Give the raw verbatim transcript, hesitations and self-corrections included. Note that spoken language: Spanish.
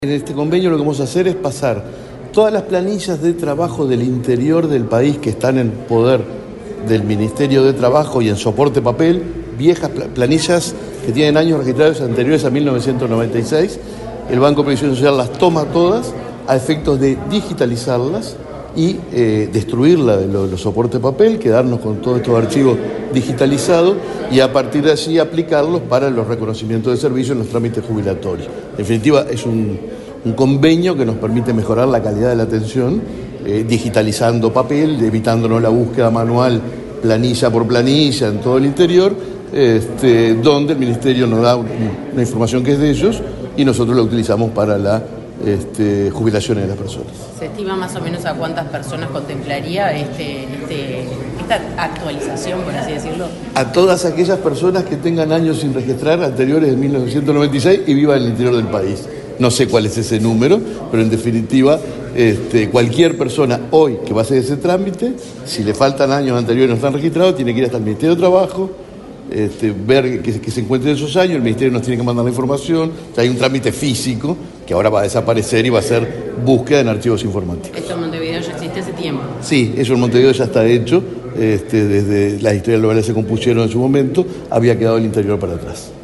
En este convenio lo que vamos a hacer es pasar todas las planillas de trabajo del interior del país que están en poder del Ministerio de Trabajo y en soporte papel, viejas planillas que tienen años registrados anteriores a mil novecientos noventa y seis. El Banco de Previsión Social las toma todas a efectos de digitalizarlas y eh, destruirla de los, los soportes papel, quedarnos con todos estos archivos digitalizados y a partir de allí aplicarlos para los reconocimientos de servicio en los trámites jubilatorios. En definitiva, es un, un convenio que nos permite mejorar la calidad de la atención, eh, digitalizando papel, evitándonos la búsqueda manual planilla por planilla en todo el interior, este, donde el Ministerio nos da una información que es de ellos y nosotros la utilizamos para la Este, jubilaciones de las personas. ¿Se estima más o menos a cuántas personas contemplaría este, este, esta actualización, por así decirlo? A todas aquellas personas que tengan años sin registrar anteriores a mil novecientos noventa y seis y vivan en el interior del país. No sé cuál es ese número, pero en definitiva este, cualquier persona hoy que va a hacer ese trámite, si le faltan años anteriores y no están registrados, tiene que ir hasta el Ministerio de Trabajo, Este, ver que, que se encuentren esos años, el Ministerio nos tiene que mandar la información, o sea, hay un trámite físico que ahora va a desaparecer y va a ser búsqueda en archivos informáticos. ¿Esto en Montevideo ya existe hace tiempo? Sí, eso en Montevideo ya está hecho, este, desde las historias globales se compusieron en su momento, había quedado el interior para atrás.